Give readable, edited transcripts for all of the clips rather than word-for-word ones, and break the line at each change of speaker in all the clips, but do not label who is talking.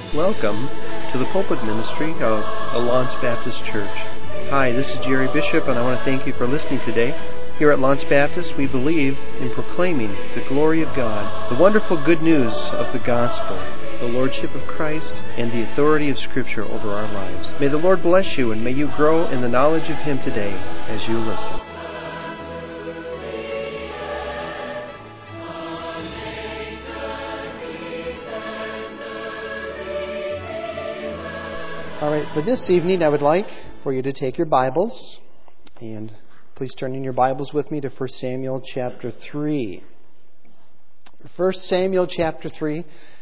Welcome to the pulpit ministry of the Lawrence Baptist Church. Hi, this is Jerry Bishop, and I want to thank you for listening today. Here at Lawrence Baptist, we believe in proclaiming the glory of God, the wonderful good news of the gospel, the lordship of Christ, and the authority of Scripture over our lives. May the Lord bless you, and may you grow in the knowledge of Him today as you listen. All right, for this evening, I would like for you to take your Bibles, and please turn in your Bibles with me to 1 Samuel chapter 3. 1 Samuel chapter 3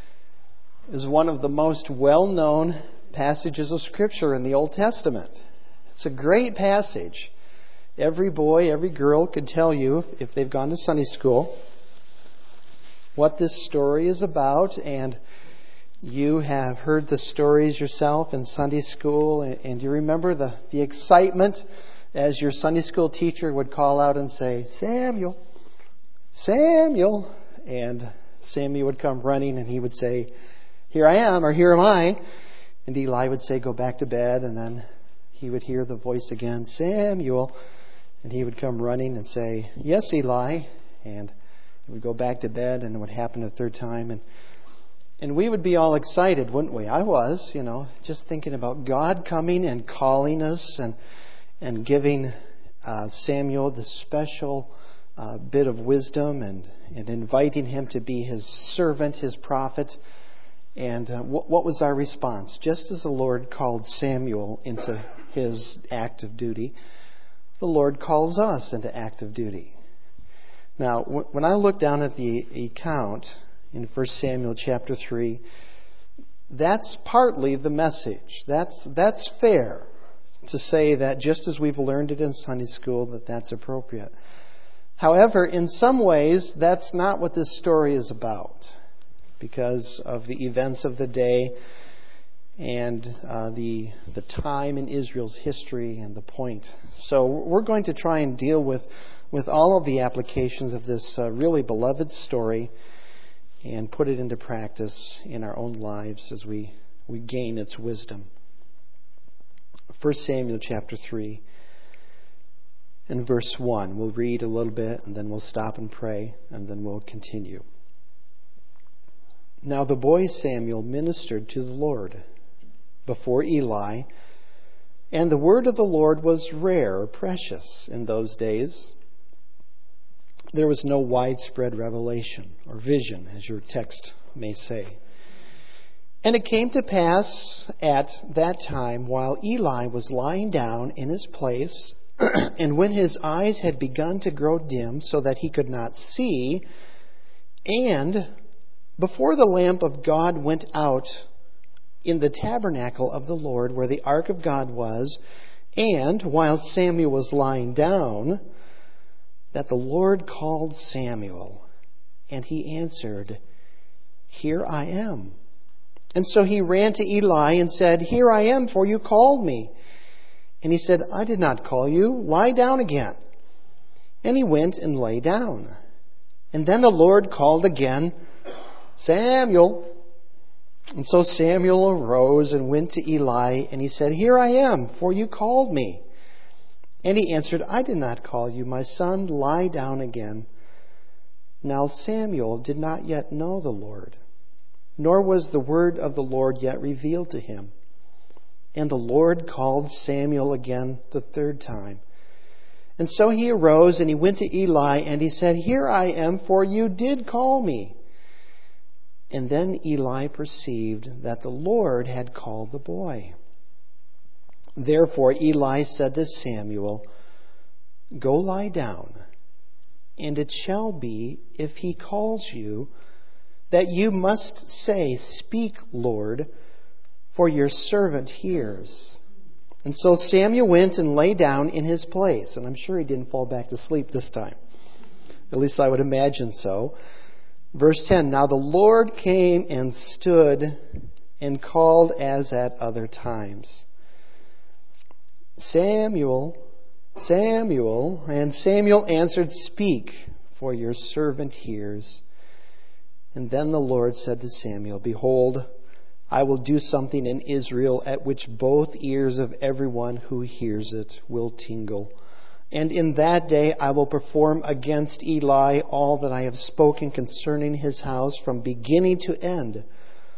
is one of the most well-known passages of Scripture in the Old Testament. It's a great passage. Every boy, every girl could tell you, if they've gone to Sunday school, what this story is about, and you have heard the stories yourself in Sunday school, and you remember the excitement as your Sunday school teacher would call out and say, "Samuel, Samuel," and Samuel would come running and he would say, "Here I am," or "Here am I," and Eli would say, "Go back to bed," and then he would hear the voice again, "Samuel," and he would come running and say, "Yes, Eli," and he would go back to bed, and it would happen a third time, and we would be all excited, wouldn't we? I was, just thinking about God coming and calling us and giving Samuel this special bit of wisdom and inviting him to be his servant, his prophet. And what was our response? Just as the Lord called Samuel into his active duty, the Lord calls us into active duty. Now, when I look down at the account in 1 Samuel chapter 3, that's partly the message. That's fair to say that just as we've learned it in Sunday school, that's appropriate. However, in some ways, that's not what this story is about, because of the events of the day and the time in Israel's history and the point. So we're going to try and deal with all of the applications of this really beloved story and put it into practice in our own lives as we gain its wisdom. 1 Samuel chapter 3 and verse 1. We'll read a little bit and then we'll stop and pray and then we'll continue. Now the boy Samuel ministered to the Lord before Eli, and the word of the Lord was rare or precious in those days. There was no widespread revelation or vision, as your text may say. And it came to pass at that time, while Eli was lying down in his place, and when his eyes had begun to grow dim so that he could not see, and before the lamp of God went out in the tabernacle of the Lord where the ark of God was, and while Samuel was lying down, that the Lord called Samuel, and he answered, "Here I am." And so he ran to Eli and said, "Here I am, for you called me." And he said, "I did not call you. Lie down again." And he went and lay down. And then the Lord called again, "Samuel." And so Samuel arose and went to Eli, and he said, "Here I am, for you called me." And he answered, "I did not call you, my son. Lie down again." Now Samuel did not yet know the Lord, nor was the word of the Lord yet revealed to him. And the Lord called Samuel again the third time. And so he arose and he went to Eli, and he said, "Here I am, for you did call me." And then Eli perceived that the Lord had called the boy. Therefore Eli said to Samuel, "Go lie down, and it shall be, if he calls you, that you must say, 'Speak, Lord, for your servant hears.'" And so Samuel went and lay down in his place. And I'm sure he didn't fall back to sleep this time. At least I would imagine so. Verse 10, Now the Lord came and stood and called as at other times, "Samuel, Samuel." And Samuel answered, "Speak, for your servant hears." And then the Lord said to Samuel, "Behold, I will do something in Israel at which both ears of everyone who hears it will tingle. And in that day I will perform against Eli all that I have spoken concerning his house from beginning to end.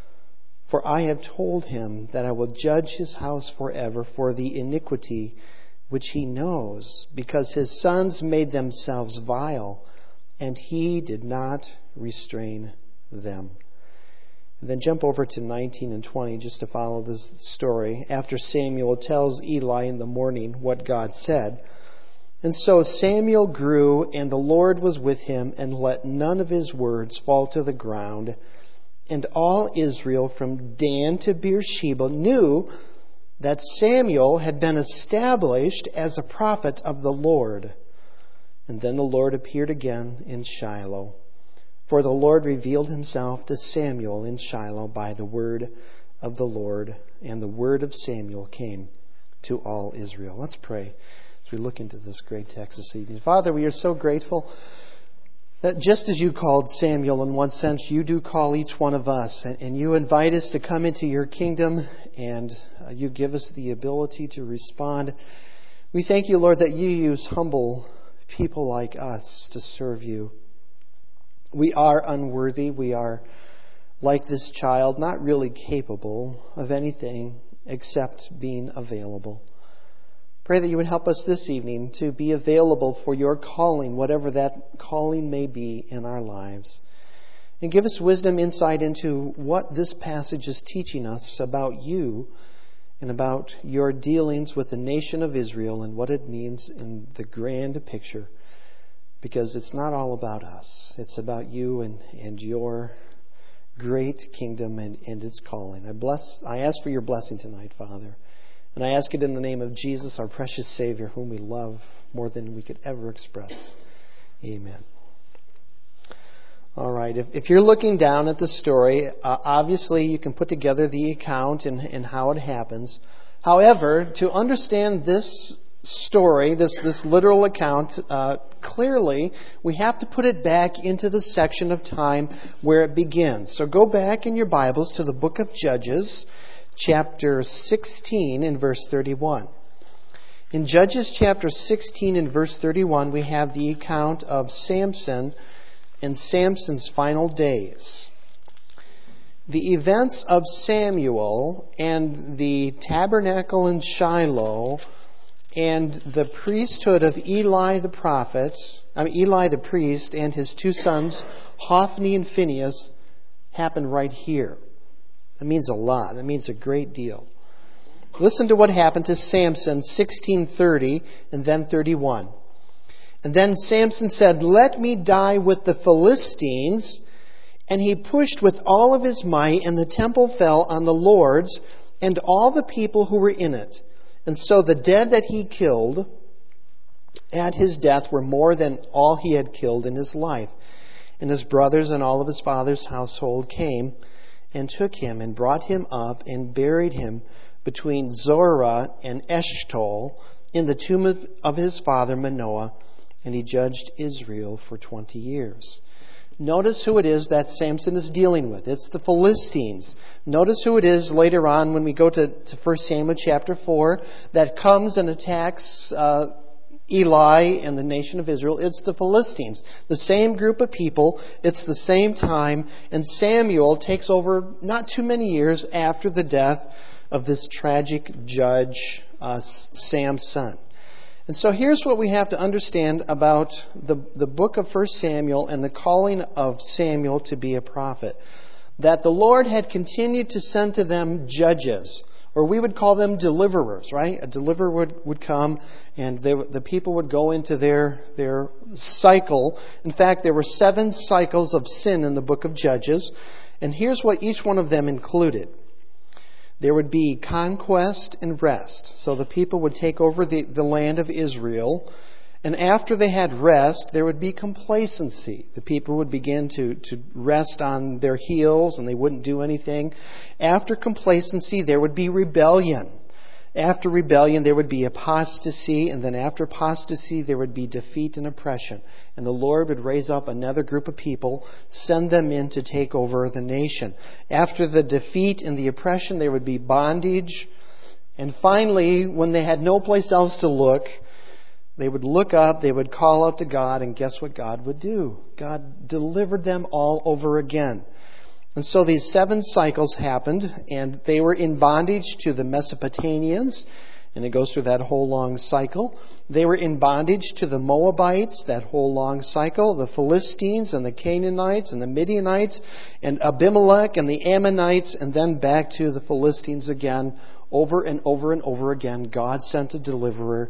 For I have told him that I will judge his house forever for the iniquity which he knows, because his sons made themselves vile, and he did not restrain them. And then jump over to 19 and 20 just to follow this story. After Samuel tells Eli in the morning what God said. And so Samuel grew, and the Lord was with him, and let none of his words fall to the ground. And all Israel from Dan to Beersheba knew that Samuel had been established as a prophet of the Lord. And then the Lord appeared again in Shiloh. For the Lord revealed himself to Samuel in Shiloh by the word of the Lord. And the word of Samuel came to all Israel. Let's pray as we look into this great text this evening. Father, we are so grateful that just as you called Samuel in one sense, you do call each one of us. And you invite us to come into your kingdom, and you give us the ability to respond. We thank you, Lord, that you use humble people like us to serve you. We are unworthy. We are like this child, not really capable of anything except being available. Pray that you would help us this evening to be available for your calling, whatever that calling may be in our lives. And give us wisdom, insight into what this passage is teaching us about you and about your dealings with the nation of Israel and what it means in the grand picture. Because it's not all about us. It's about you and your great kingdom and its calling. I ask for your blessing tonight, Father. And I ask it in the name of Jesus, our precious Savior, whom we love more than we could ever express. Amen. All right. If you're looking down at the story, obviously you can put together the account and how it happens. However, to understand this story, this literal account, clearly we have to put it back into the section of time where it begins. So go back in your Bibles to the book of Judges, chapter 16 and verse 31. In Judges chapter 16 and verse 31, we have the account of Samson and Samson's final days. The events of Samuel and the tabernacle in Shiloh and the priesthood of Eli the priest and his two sons, Hophni and Phinehas, happen right here. That means a lot. That means a great deal. Listen to what happened to Samson, 16:30 and then 31. And then Samson said, "Let me die with the Philistines." And he pushed with all of his might, and the temple fell on the lords and all the people who were in it. And so the dead that he killed at his death were more than all he had killed in his life. And his brothers and all of his father's household came and took him and brought him up and buried him between Zorah and Eshtaol in the tomb of his father Manoah. And he judged Israel for 20 years. Notice who it is that Samson is dealing with. It's the Philistines. Notice who it is later on when we go to 1 Samuel chapter 4 that comes and attacks Eli and the nation of Israel. It's the Philistines. The same group of people. It's the same time. And Samuel takes over not too many years after the death of this tragic judge, Samson. And so here's what we have to understand about the book of 1 Samuel and the calling of Samuel to be a prophet. That the Lord had continued to send to them judges, or we would call them deliverers, right? A deliverer would come and the people would go into their cycle. In fact, there were 7 cycles of sin in the book of Judges. And here's what each one of them included. There would be conquest and rest. So the people would take over the land of Israel. And after they had rest, there would be complacency. The people would begin to rest on their heels and they wouldn't do anything. After complacency, there would be rebellion. After rebellion, there would be apostasy, and then after apostasy, there would be defeat and oppression. And the Lord would raise up another group of people, send them in to take over the nation. After the defeat and the oppression, there would be bondage. And finally, when they had no place else to look, they would look up, they would call out to God, and guess what God would do? God delivered them all over again. And so these 7 cycles happened, and they were in bondage to the Mesopotamians, and it goes through that whole long cycle. They were in bondage to the Moabites, that whole long cycle, the Philistines and the Canaanites and the Midianites, and Abimelech and the Ammonites, and then back to the Philistines again. Over and over and over again, God sent a deliverer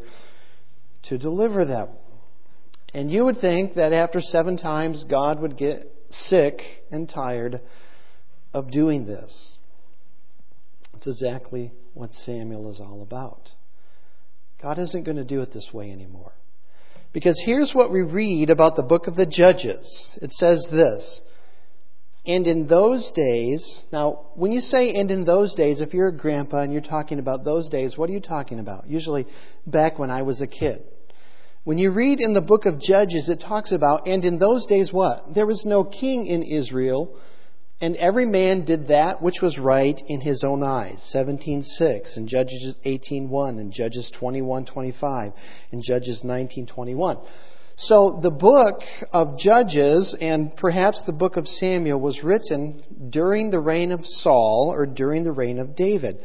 to deliver them. And you would think that after 7 times, God would get sick and tired of doing this. That's exactly what Samuel is all about. God isn't going to do it this way anymore. Because here's what we read about the book of the Judges. It says this, and in those days, now when you say and in those days, if you're a grandpa and you're talking about those days, what are you talking about? Usually back when I was a kid. When you read in the book of Judges, it talks about, and in those days what? There was no king in Israel, and every man did that which was right in his own eyes. 17:6, and Judges 18:1, and Judges 21:25, and Judges 19:21. So the book of Judges and perhaps the book of Samuel was written during the reign of Saul or during the reign of David.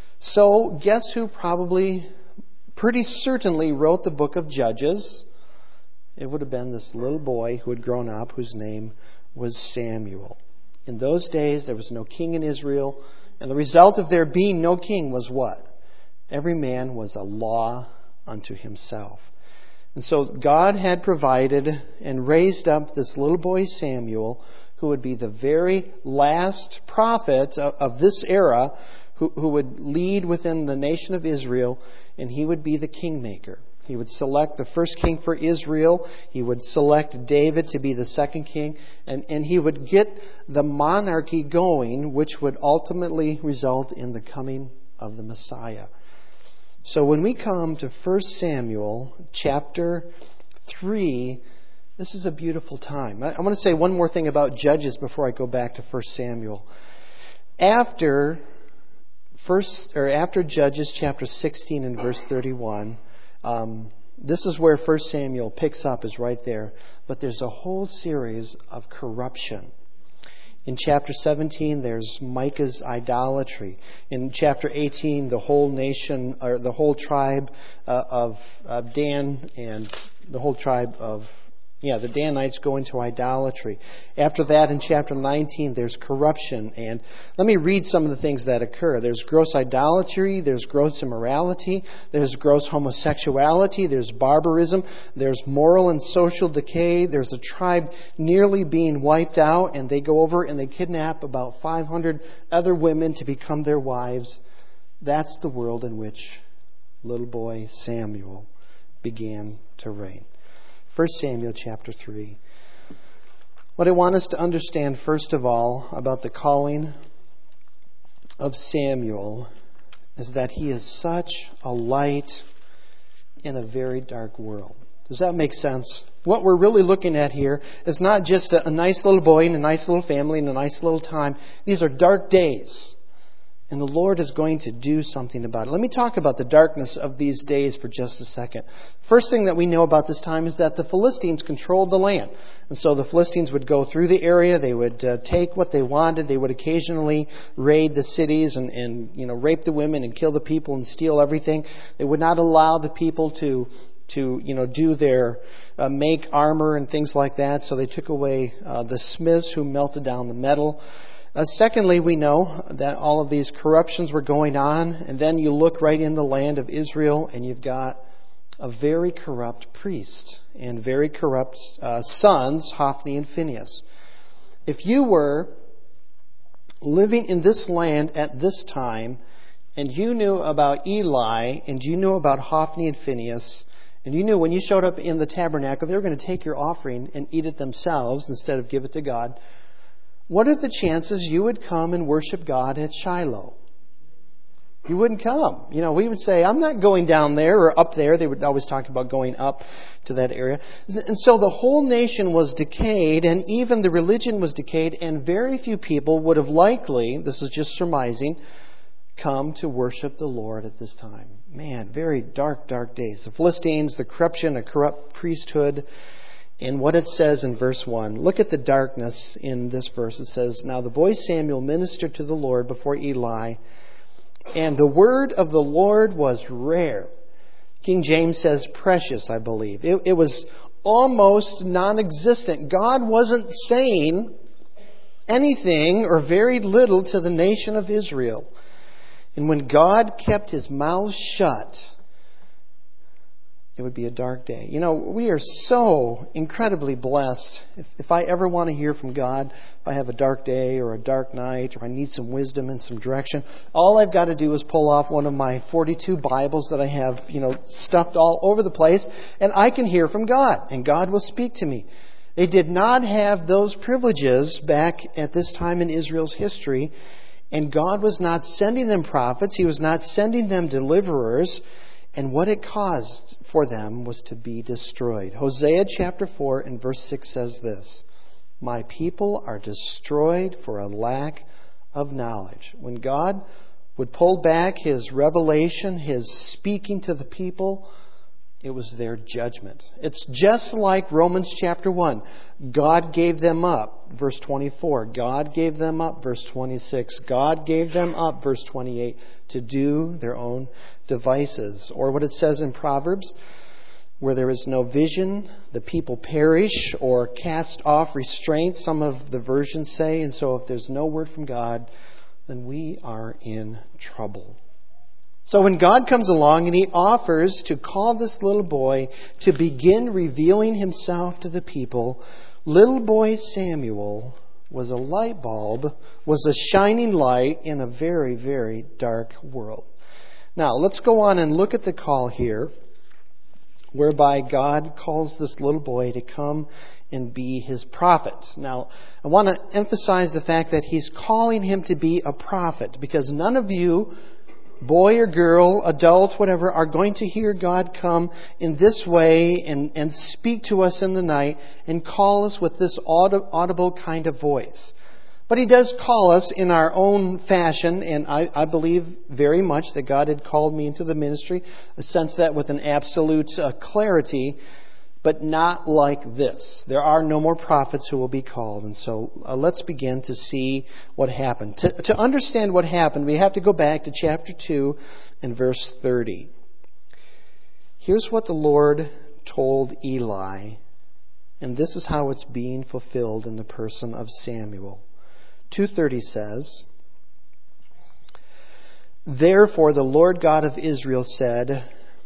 So guess who probably pretty certainly wrote the book of Judges? It would have been this little boy who had grown up whose name was Samuel. In those days there was no king in Israel, and the result of there being no king was what? Every man was a law unto himself. And so God had provided and raised up this little boy Samuel, who would be the very last prophet of this era, who would lead within the nation of Israel, and he would be the kingmaker. He would select the first king for Israel. He would select David to be the second king, and he would get the monarchy going, which would ultimately result in the coming of the Messiah. So when we come to 1 Samuel chapter 3, this is a beautiful time. I want to say one more thing about Judges before I go back to 1 Samuel. After Judges chapter 16 and verse 31, this is where 1 Samuel picks up, is right there. But there's a whole series of corruption. In chapter 17, there's Micah's idolatry. In chapter 18, the whole nation, or the whole tribe of Dan and the whole tribe of, the Danites go into idolatry. After that, in chapter 19, there's corruption. And let me read some of the things that occur. There's gross idolatry, there's gross immorality, there's gross homosexuality, there's barbarism, there's moral and social decay, there's a tribe nearly being wiped out, and they go over and they kidnap about 500 other women to become their wives. That's the world in which little boy Samuel began to reign. 1 Samuel chapter 3. What I want us to understand first of all about the calling of Samuel is that he is such a light in a very dark world. Does that make sense? What we're really looking at here is not just a nice little boy and a nice little family and a nice little time. These are dark days. And the Lord is going to do something about it. Let me talk about the darkness of these days for just a second. First thing that we know about this time is that the Philistines controlled the land. And so the Philistines would go through the area. They would take what they wanted. They would occasionally raid the cities and rape the women and kill the people and steal everything. They would not allow the people to do their make armor and things like that. So they took away the smiths who melted down the metal. Secondly, we know that all of these corruptions were going on, and then you look right in the land of Israel, and you've got a very corrupt priest and very corrupt sons, Hophni and Phinehas. If you were living in this land at this time, and you knew about Eli, and you knew about Hophni and Phinehas, and you knew when you showed up in the tabernacle, they were going to take your offering and eat it themselves instead of give it to God, what are the chances you would come and worship God at Shiloh? He wouldn't come. We would say, I'm not going down there or up there. They would always talk about going up to that area. And so the whole nation was decayed, and even the religion was decayed, and very few people would have likely, this is just surmising, come to worship the Lord at this time. Man, very dark, dark days. The Philistines, the corruption, a corrupt priesthood, and what it says in verse 1. Look at the darkness in this verse. It says, Now the boy Samuel ministered to the Lord before Eli, and the word of the Lord was rare. King James says precious, I believe. It was almost non-existent. God wasn't saying anything or very little to the nation of Israel. And when God kept his mouth shut, it would be a dark day. We are so incredibly blessed. If I ever want to hear from God, if I have a dark day or a dark night or I need some wisdom and some direction, all I've got to do is pull off one of my 42 Bibles that I have, stuffed all over the place, and I can hear from God, and God will speak to me. They did not have those privileges back at this time in Israel's history, and God was not sending them prophets. He was not sending them deliverers. And what it caused for them was to be destroyed. Hosea chapter 4 and verse 6 says this, My people are destroyed for a lack of knowledge. When God would pull back his revelation, his speaking to the people, it was their judgment. It's just like Romans chapter 1. God gave them up, verse 24. God gave them up, verse 26. God gave them up, verse 28, to do their own devices. Or what it says in Proverbs, where there is no vision, the people perish or cast off restraint, some of the versions say. And so if there's no word from God, then we are in trouble. So when God comes along and he offers to call this little boy to begin revealing himself to the people, little boy Samuel was a light bulb, was a shining light in a very, very dark world. Now, let's go on and look at the call here, whereby God calls this little boy to come and be his prophet. Now, I want to emphasize the fact that he's calling him to be a prophet, because none of you, boy or girl, adult, whatever, are going to hear God come in this way and speak to us in the night and call us with this audible kind of voice. But he does call us in our own fashion, and I believe very much that God had called me into the ministry, a sense that with an absolute clarity, but not like this. There are no more prophets who will be called. And so let's begin to see what happened. To understand what happened, we have to go back to chapter 2 and verse 30. Here's what the Lord told Eli, and this is how it's being fulfilled in the person of Samuel. 2:30 says, Therefore the Lord God of Israel said,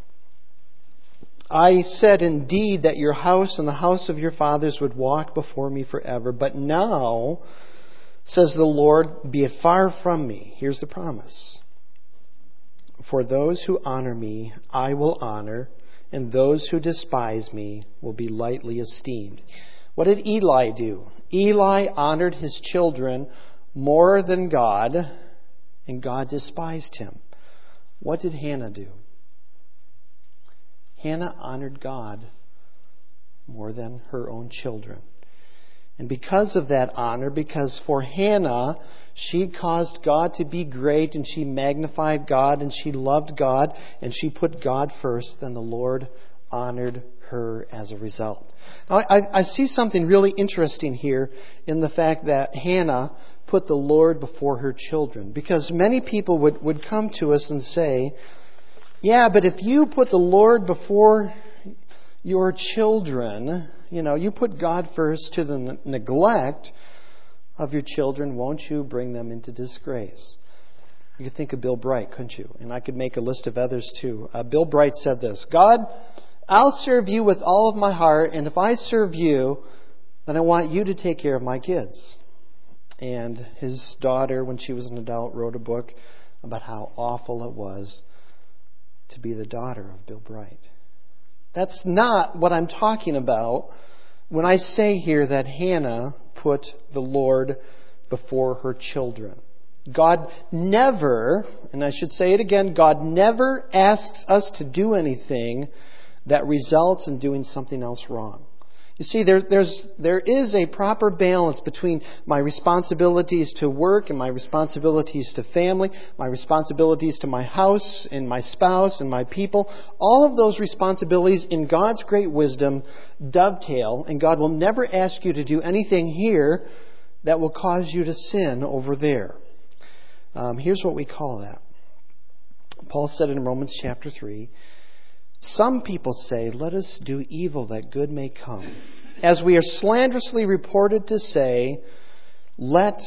I said indeed that your house and the house of your fathers would walk before me forever. But now, says the Lord, be it far from me. Here's the promise. For those who honor me, I will honor, and those who despise me will be lightly esteemed. What did Eli do? Eli honored his children more than God, and God despised him. What did Hannah do? Hannah honored God more than her own children. And because of that honor, because for Hannah, she caused God to be great, and she magnified God, and she loved God, and she put God first, then the Lord honored her as a result. Now, I see something really interesting here in the fact that Hannah put the Lord before her children. Because many people would come to us and say, yeah, but if you put the Lord before your children, you put God first to the neglect of your children, won't you bring them into disgrace? You could think of Bill Bright, couldn't you? And I could make a list of others too. Bill Bright said this, God, I'll serve you with all of my heart, and if I serve you, then I want you to take care of my kids. And his daughter, when she was an adult, wrote a book about how awful it was to be the daughter of Bill Bright. That's not what I'm talking about when I say here that Hannah put the Lord before her children. God never, and I should say it again, God never asks us to do anything that results in doing something else wrong. You see, there is a proper balance between my responsibilities to work and my responsibilities to family, my responsibilities to my house and my spouse and my people. All of those responsibilities in God's great wisdom dovetail, and God will never ask you to do anything here that will cause you to sin over there. Here's what we call that. Paul said in Romans chapter 3, some people say, let us do evil that good may come. As we are slanderously reported to say, yet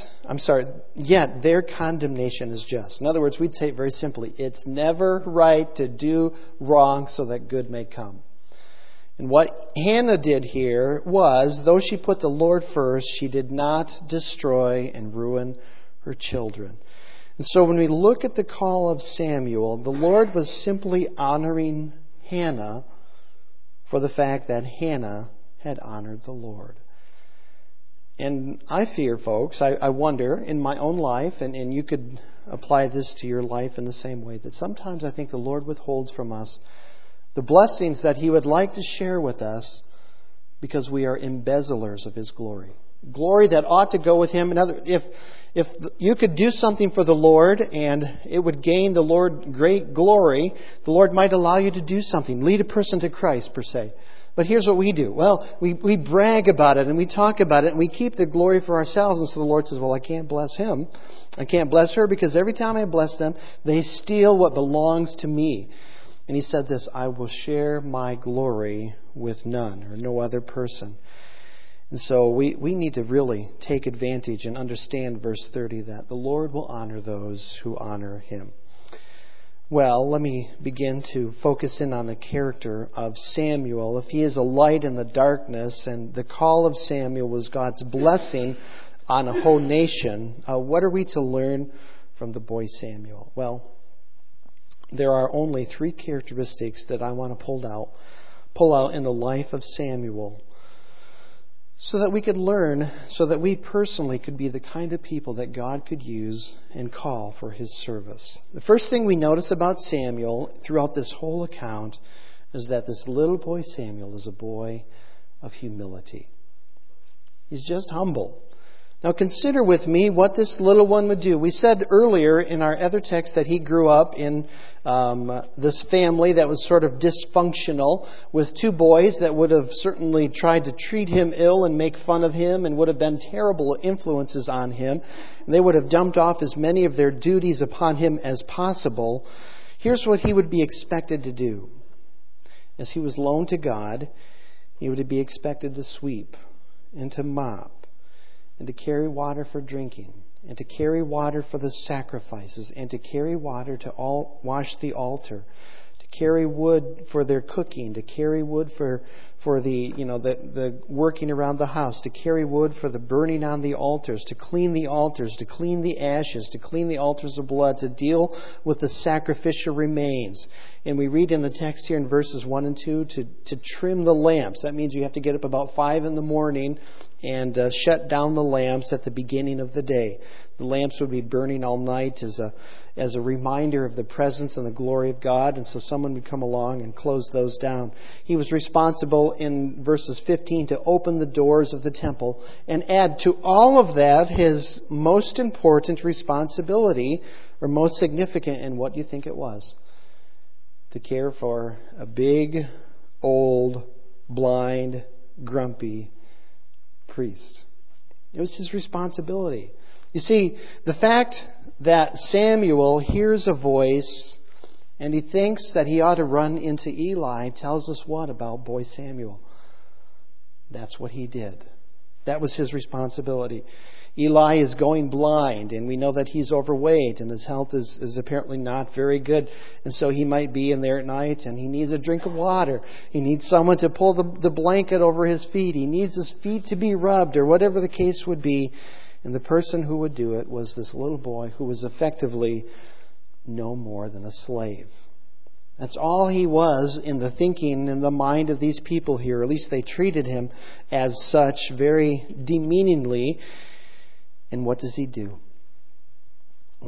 their condemnation is just. In other words, we'd say it very simply, it's never right to do wrong so that good may come. And what Hannah did here was, though she put the Lord first, she did not destroy and ruin her children. And so when we look at the call of Samuel, the Lord was simply honoring Hannah for the fact that Hannah had honored the Lord. And I fear, folks, I wonder in my own life, and you could apply this to your life in the same way, that sometimes I think the Lord withholds from us the blessings that He would like to share with us because we are embezzlers of His glory. Glory that ought to go with Him. If you could do something for the Lord and it would gain the Lord great glory, the Lord might allow you to do something, lead a person to Christ per se. But here's what we do. Well, we brag about it and we talk about it and we keep the glory for ourselves. And so the Lord says, well, I can't bless him. I can't bless her because every time I bless them, they steal what belongs to me. And He said this, I will share my glory with none or no other person. And so we need to really take advantage and understand verse 30 that the Lord will honor those who honor Him. Well, let me begin to focus in on the character of Samuel. If he is a light in the darkness and the call of Samuel was God's blessing on a whole nation, what are we to learn from the boy Samuel? Well, there are only 3 characteristics that I want to pull out in the life of Samuel, so that we could learn, so that we personally could be the kind of people that God could use and call for His service. The first thing we notice about Samuel throughout this whole account is that this little boy Samuel is a boy of humility. He's just humble. Now consider with me what this little one would do. We said earlier in our other text that he grew up in this family that was sort of dysfunctional with 2 boys that would have certainly tried to treat him ill and make fun of him and would have been terrible influences on him. And they would have dumped off as many of their duties upon him as possible. Here's what he would be expected to do. As he was loaned to God, he would be expected to sweep and to mop and to carry water for drinking, and to carry water for the sacrifices, and to carry water to wash the altar, to carry wood for their cooking, to carry wood for the working around the house, to carry wood for the burning on the altars, to clean the altars, to clean the ashes, to clean the altars of blood, to deal with the sacrificial remains. And we read in the text here in verses 1 and 2 to trim the lamps. That means you have to get up about 5 in the morning and shut down the lamps at the beginning of the day. The lamps would be burning all night as a reminder of the presence and the glory of God, and so someone would come along and close those down. He was responsible in verses 15 to open the doors of the temple and add to all of that his most important responsibility, or most significant, and what do you think it was? To care for a big, old, blind, grumpy priest. It was his responsibility. You see, the fact that Samuel hears a voice and he thinks that he ought to run into Eli tells us what about boy Samuel? That's what he did. That was his responsibility. Eli is going blind, and we know that he's overweight, and his health is apparently not very good. And so he might be in there at night, and he needs a drink of water. He needs someone to pull the blanket over his feet. He needs his feet to be rubbed, or whatever the case would be. And the person who would do it was this little boy who was effectively no more than a slave. That's all he was in the thinking and the mind of these people here. At least they treated him as such very demeaningly. And what does he do?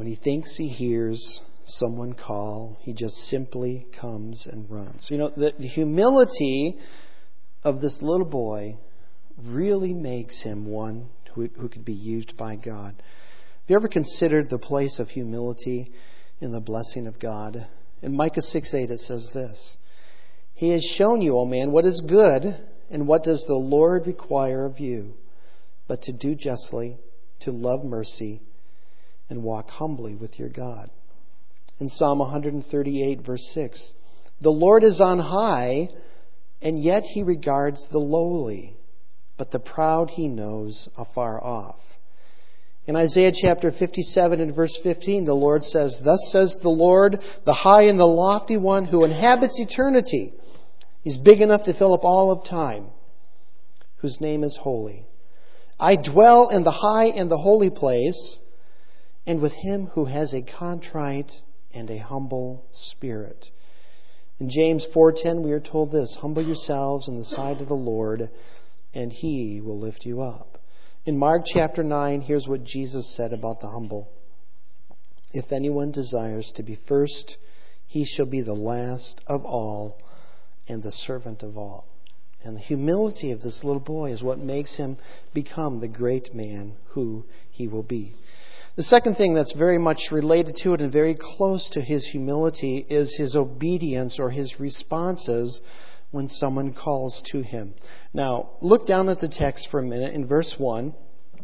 When he thinks he hears someone call, he just simply comes and runs. The humility of this little boy really makes him one who could be used by God. Have you ever considered the place of humility in the blessing of God? In Micah 6:8 it says this, He has shown you, O man, what is good, and what does the Lord require of you, but to do justly, to love mercy, and walk humbly with your God. In Psalm 138, verse 6, the Lord is on high, and yet he regards the lowly, but the proud he knows afar off. In Isaiah chapter 57 and verse 15, the Lord says, Thus says the Lord, the high and the lofty one who inhabits eternity. He's big enough to fill up all of time, whose name is holy. I dwell in the high and the holy place, and with him who has a contrite and a humble spirit. In James 4:10 we are told this, Humble yourselves in the sight of the Lord, and he will lift you up. In Mark chapter 9, here's what Jesus said about the humble. If anyone desires to be first, he shall be the last of all and the servant of all. And the humility of this little boy is what makes him become the great man who he will be. The second thing that's very much related to it and very close to his humility is his obedience or his responses when someone calls to him. Now, look down at the text for a minute in verse 1.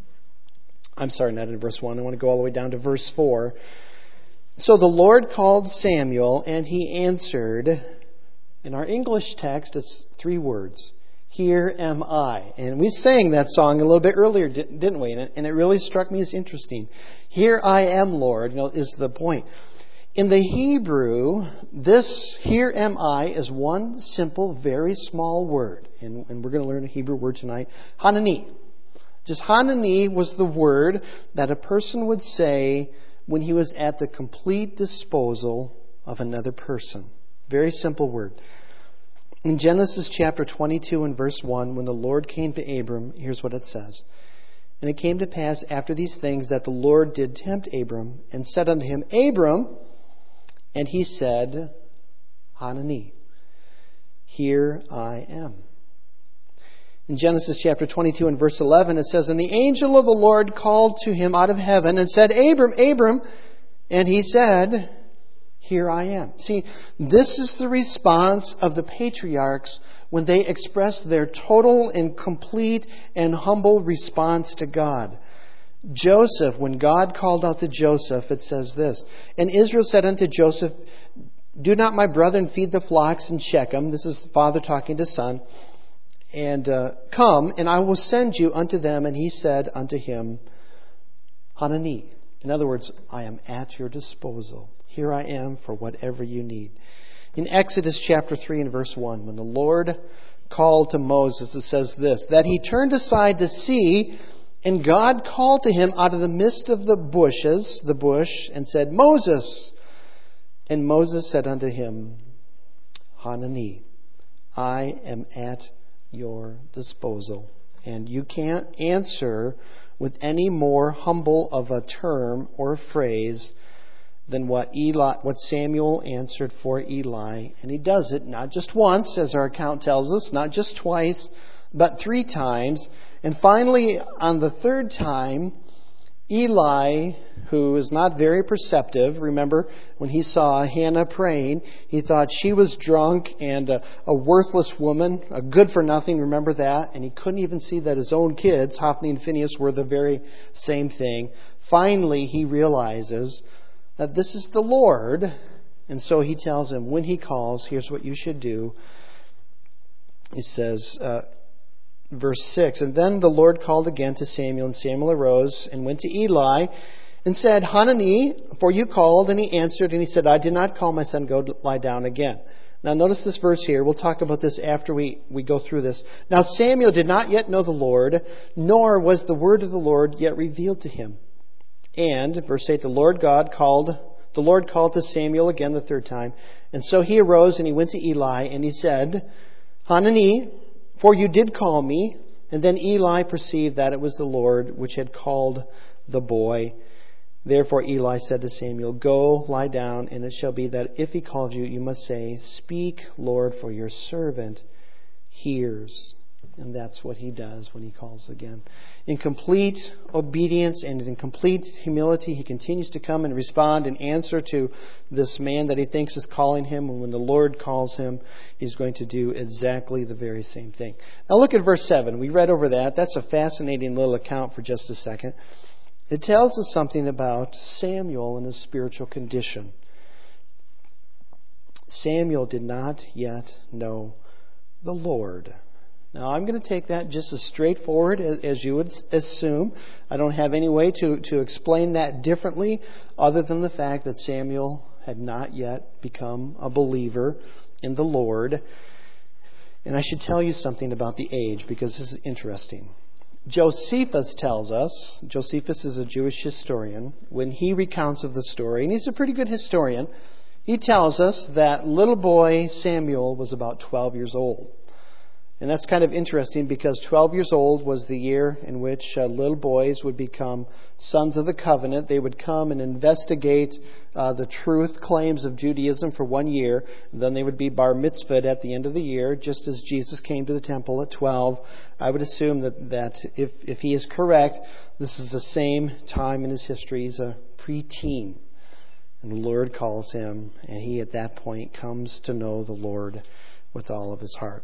I'm sorry, not in verse 1. I want to go all the way down to verse 4. So the Lord called Samuel, and he answered. In our English text, it's 3 words. Here am I. And we sang that song a little bit earlier, didn't we? And it really struck me as interesting. Here I am, Lord, is the point. In the Hebrew, this here am I is one simple, very small word. And we're going to learn a Hebrew word tonight. Hanani. Just Hanani was the word that a person would say when he was at the complete disposal of another person. Very simple word. In Genesis chapter 22 and verse 1, when the Lord came to Abram, here's what it says. And it came to pass after these things that the Lord did tempt Abram and said unto him, Abram, and he said, Hanani, here I am. In Genesis chapter 22 and verse 11, it says, And the angel of the Lord called to him out of heaven and said, Abram, Abram, and he said, Here I am. See, this is the response of the patriarchs when they express their total and complete and humble response to God. Joseph, when God called out to Joseph, it says this, And Israel said unto Joseph, Do not my brethren feed the flocks in Shechem? This is the father talking to son. And come, and I will send you unto them. And he said unto him, Hanani. In other words, I am at your disposal. Here I am for whatever you need. In Exodus chapter 3 and verse 1, when the Lord called to Moses, it says this, That he turned aside to see, and God called to him out of the midst of the bush, and said, Moses. And Moses said unto him, Hanani, I am at your disposal. And you can't answer with any more humble of a term or a phrase than what Samuel answered for Eli. And he does it not just once, as our account tells us, not just twice, but 3 times. And finally, on the 3rd time, Eli, who is not very perceptive, remember when he saw Hannah praying, he thought she was drunk and a worthless woman, a good for nothing, remember that? And he couldn't even see that his own kids, Hophni and Phinehas, were the very same thing. Finally, he realizes that this is the Lord, and so he tells him, when he calls, here's what you should do. He says, verse 6, And then the Lord called again to Samuel, and Samuel arose and went to Eli and said, Hanani, for you called. And he answered, and he said, I did not call, my son, go lie down again. Now notice this verse here. We'll talk about this after we go through this. Now Samuel did not yet know the Lord, nor was the word of the Lord yet revealed to him. And, verse 8, the Lord called to Samuel again the 3rd time. And so he arose and he went to Eli and he said, Hanani, for you did call me. And then Eli perceived that it was the Lord which had called the boy. Therefore Eli said to Samuel, Go, lie down, and it shall be that if he calls you, you must say, Speak, Lord, for your servant hears. And that's what he does when he calls again. In complete obedience and in complete humility, he continues to come and respond and answer to this man that he thinks is calling him. And when the Lord calls him, he's going to do exactly the very same thing. Now look at verse 7. We read over that. That's a fascinating little account for just a second. It tells us something about Samuel and his spiritual condition. Samuel did not yet know the Lord. Now, I'm going to take that just as straightforward as you would assume. I don't have any way to explain that differently other than the fact that Samuel had not yet become a believer in the Lord. And I should tell you something about the age because this is interesting. Josephus tells us, Josephus is a Jewish historian, when he recounts of the story, and he's a pretty good historian, he tells us that little boy Samuel was about 12 years old. And that's kind of interesting because 12 years old was the year in which little boys would become sons of the covenant. They would come and investigate the truth claims of Judaism for 1 year. And then they would be bar mitzvahed at the end of the year, just as Jesus came to the temple at 12. I would assume that if he is correct, this is the same time in his history. He's a preteen. And the Lord calls him, and he at that point comes to know the Lord with all of his heart.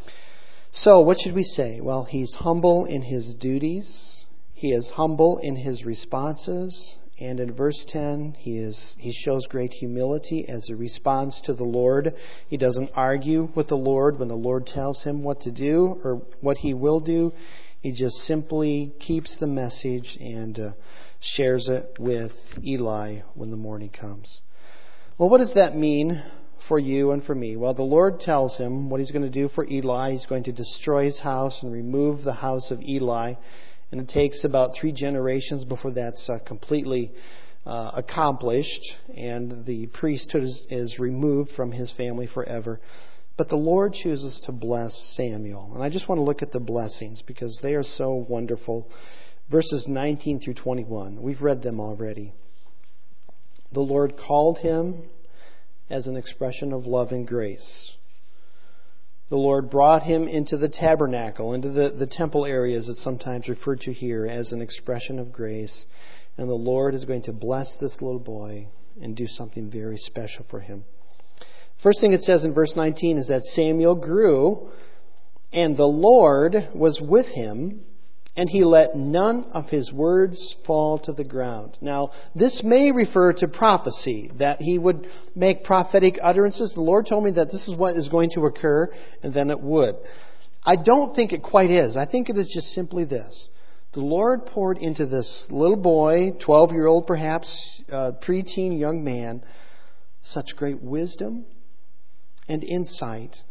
So, what should we say? Well, he's humble in his duties. He is humble in his responses. And in verse 10, he shows great humility as he responds to the Lord. He doesn't argue with the Lord when the Lord tells him what to do or what he will do. He just simply keeps the message and shares it with Eli when the morning comes. Well, what does that mean for you and for me? Well, the Lord tells him what he's going to do for Eli. He's going to destroy his house and remove the house of Eli. And it takes about 3 generations before that's completely accomplished. And the priesthood is removed from his family forever. But the Lord chooses to bless Samuel. And I just want to look at the blessings because they are so wonderful. Verses 19 through 21. We've read them already. The Lord called him as an expression of love and grace. The Lord brought him into the tabernacle, into the temple areas it's sometimes referred to here as an expression of grace. And the Lord is going to bless this little boy and do something very special for him. First thing it says in verse 19 is that Samuel grew, and the Lord was with him, and he let none of his words fall to the ground. Now, this may refer to prophecy, that he would make prophetic utterances. The Lord told me that this is what is going to occur, and then it would. I don't think it quite is. I think it is just simply this. The Lord poured into this little boy, 12-year-old perhaps, preteen young man, such great wisdom and insight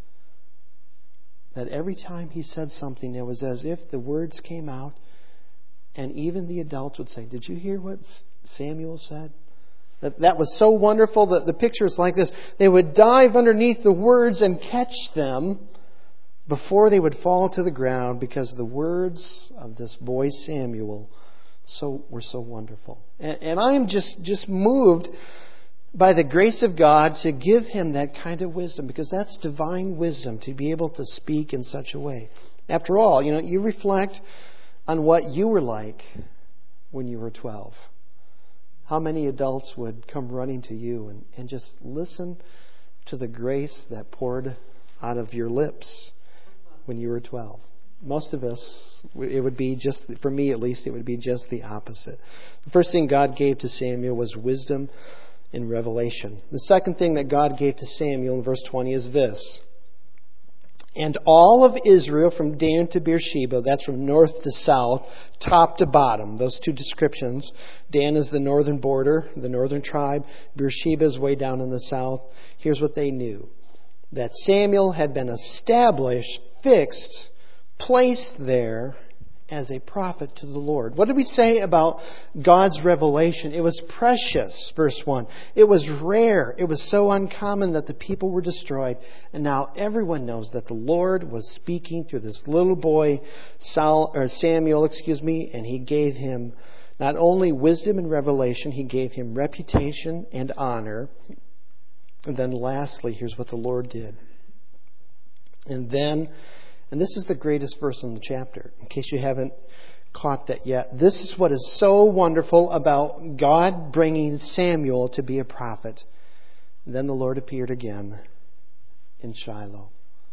that every time he said something, it was as if the words came out and even the adults would say, "Did you hear what Samuel said?" That was so wonderful that the picture is like this. They would dive underneath the words and catch them before they would fall to the ground because the words of this boy Samuel were so wonderful. And I am just moved by the grace of God to give him that kind of wisdom, because that's divine wisdom to be able to speak in such a way. After all, you reflect on what you were like when you were 12. How many adults would come running to you and just listen to the grace that poured out of your lips when you were 12? Most of us, it would be just, for me at least, it would be just the opposite. The first thing God gave to Samuel was wisdom in revelation. The second thing that God gave to Samuel in verse 20 is this. And all of Israel from Dan to Beersheba, that's from north to south, top to bottom, those two descriptions. Dan is the northern border, the northern tribe. Beersheba is way down in the south. Here's what they knew. That Samuel had been established, fixed, placed there as a prophet to the Lord. What did we say about God's revelation? It was precious, verse 1. It was rare. It was so uncommon that the people were destroyed. And now everyone knows that the Lord was speaking through this little boy, Samuel, and he gave him Not only wisdom and revelation, He gave him reputation and honor. And then lastly, here's what the Lord did. And this is the greatest verse in the chapter, in case you haven't caught that yet. This is what is so wonderful about God bringing Samuel to be a prophet. And then the Lord appeared again in Shiloh.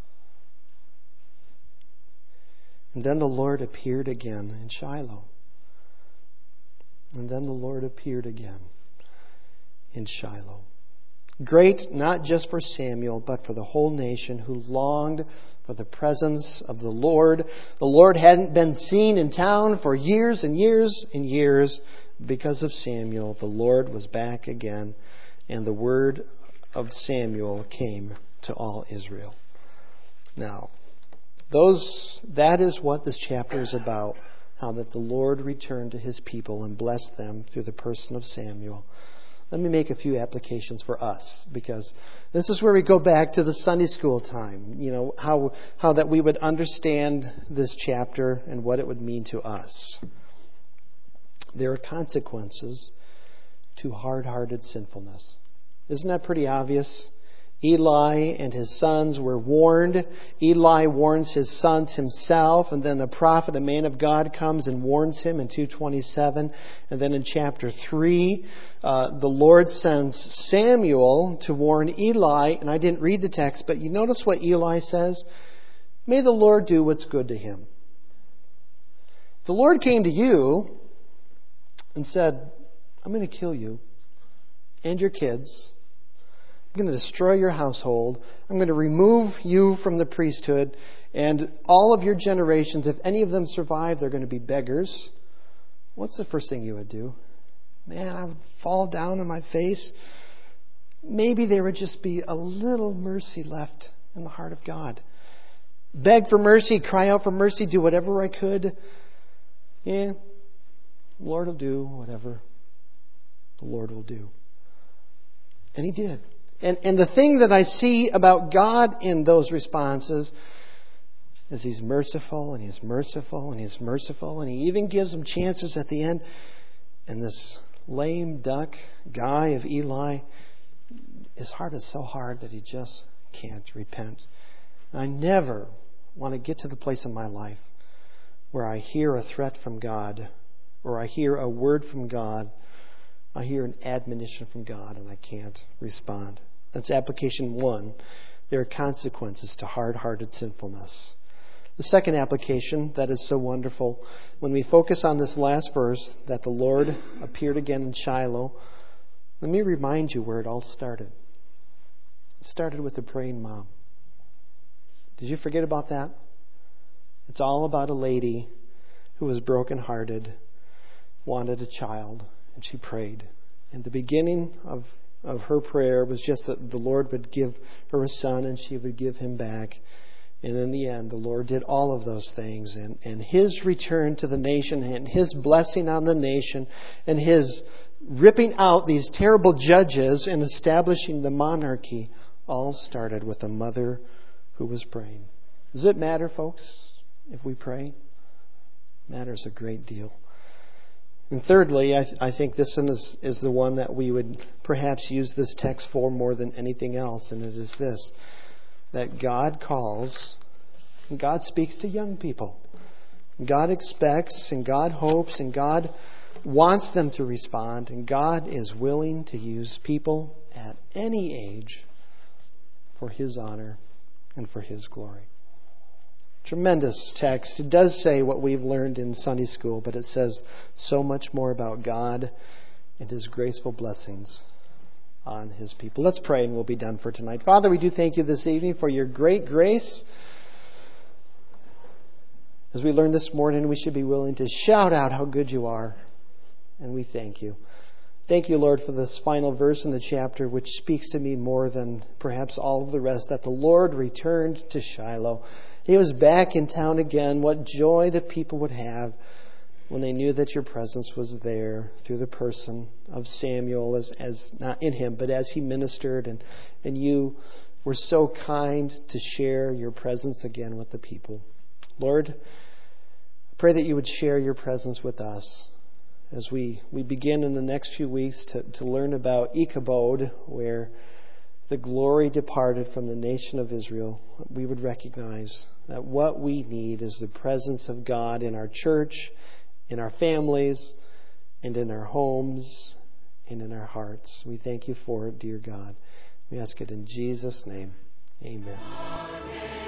And then the Lord appeared again in Shiloh. And then the Lord appeared again in Shiloh. Great not just for Samuel, but for the whole nation who longed for the presence of the Lord. The Lord hadn't been seen in town for years and years and years. Because of Samuel, the Lord was back again, and the word of Samuel came to all Israel. Now, that is what this chapter is about, how that the Lord returned to His people and blessed them through the person of Samuel. Let me make a few applications for us, because this is where we go back to the Sunday school time. How that we would understand this chapter and what it would mean to us. There are consequences to hard-hearted sinfulness. Isn't that pretty obvious? Eli and his sons were warned. Eli warns his sons himself, and then a prophet, a man of God, comes and warns him in 2:27. And then in chapter 3, the Lord sends Samuel to warn Eli. And I didn't read the text, but you notice what Eli says? May the Lord do what's good to him. If the Lord came to you and said, I'm going to kill you and your kids. I'm going to destroy your household. I'm going to remove you from the priesthood. And all of your generations, if any of them survive, they're going to be beggars. What's the first thing you would do? Man, I would fall down on my face. Maybe there would just be a little mercy left in the heart of God. Beg for mercy, cry out for mercy, do whatever I could. Yeah, the Lord will do whatever the Lord will do. And He did. And the thing that I see about God in those responses is He's merciful and He's merciful and He's merciful. And He even gives them chances at the end. And this lame duck guy of Eli, his heart is so hard that he just can't repent. And I never want to get to the place in my life where I hear a threat from God, or I hear a word from God, I hear an admonition from God, and I can't respond. That's application 1. There are consequences to hard-hearted sinfulness. The second application that is so wonderful, when we focus on this last verse, that the Lord appeared again in Shiloh, let me remind you where it all started. It started with a praying mom. Did you forget about that? It's all about a lady who was brokenhearted, wanted a child, and she prayed. And the beginning of her prayer was just that the Lord would give her a son and she would give him back. And in the end, the Lord did all of those things. And His return to the nation and His blessing on the nation and His ripping out these terrible judges and establishing the monarchy all started with a mother who was praying. Does it matter, folks, if we pray? It matters a great deal. And thirdly, I think this one is the one that we would perhaps use this text for more than anything else, and it is this, that God calls and God speaks to young people. God expects and God hopes and God wants them to respond, and God is willing to use people at any age for His honor and for His glory. Tremendous text. It does say what we've learned in Sunday school, but it says so much more about God and His graceful blessings on His people. Let's pray and we'll be done for tonight. Father, we do thank You this evening for Your great grace. As we learned this morning, we should be willing to shout out how good You are. And we thank You. Thank You, Lord, for this final verse in the chapter, which speaks to me more than perhaps all of the rest, that the Lord returned to Shiloh. He was back in town again. What joy the people would have when they knew that Your presence was there through the person of Samuel, as not in him, but as he ministered. And You were so kind to share Your presence again with the people. Lord, I pray that You would share Your presence with us. as we begin in the next few weeks to learn about Ichabod, where the glory departed from the nation of Israel, we would recognize that what we need is the presence of God in our church, in our families, and in our homes, and in our hearts. We thank you for it, dear God. We ask it in Jesus' name. Amen.